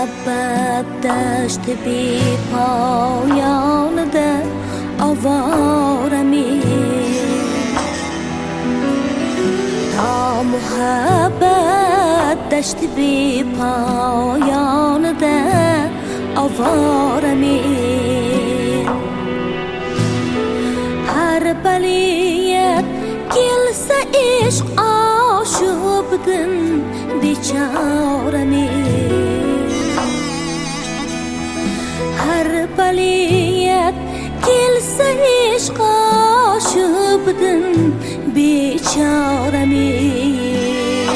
muhabbat dashti bepoyonida ovoramen. Ta muhabbat dashti bepoyonida ovoramen. Har baliyat kelsa ishq oshubdin bechoramen. Har baliyat kelsa ishq oshubdin bechoramen.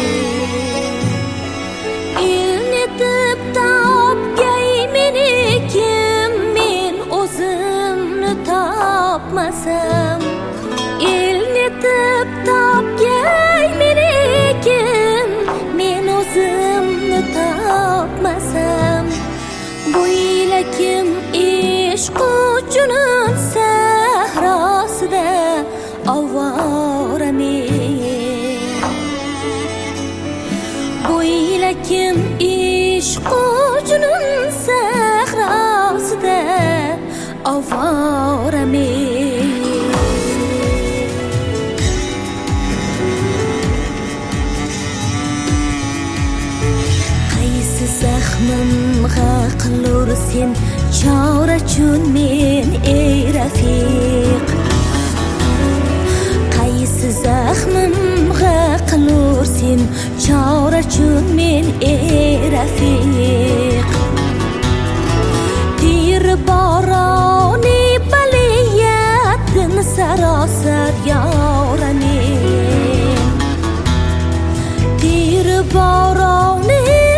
Ilnetib topgay meni kim, men o'zimni topmasam. Ilnetib topgay meni kim, men o'zimni topmasam. Bu ilakim ishq uchun sahrosida ovoramen. Bu ilakim ishq uchun sahrosida ovoramen. Zaxmimga qilur sen chora chun men ey rafiq. Qaysi zaxmimga qilur sen chora chun men ey rafiq. Tir boroni baliyatdan sarosar yoramen. Tir boroni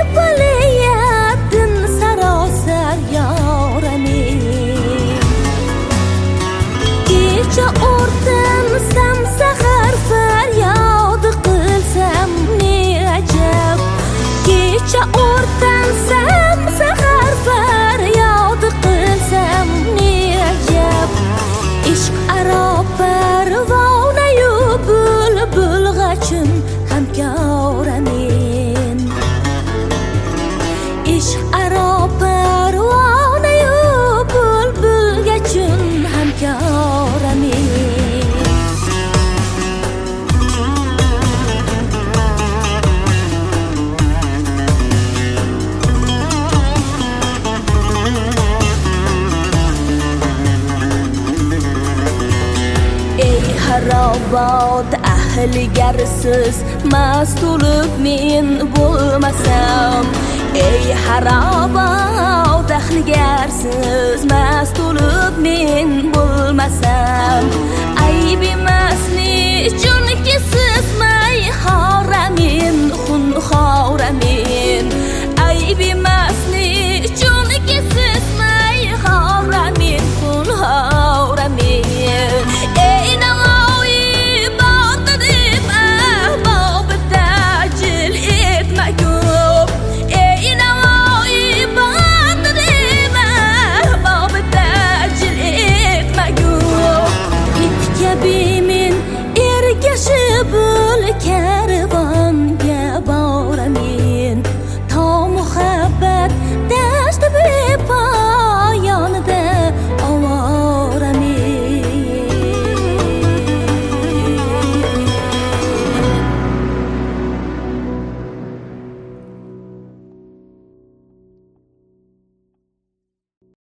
o'rtam samsahar faryod qilsam ne ajab. Kecha o'rtam samsahar faryod qilsam ne ajab. Ishq aro parvonayu bulbul g'achun hamkoramen. Ishq aro parvonayu bulbul g'achun hamkoramen. Harobod ahligarsiz mast bo'lib men bo'lmasam. Ey harobod ahligarsiz mast bo'lib men bo'lmasam.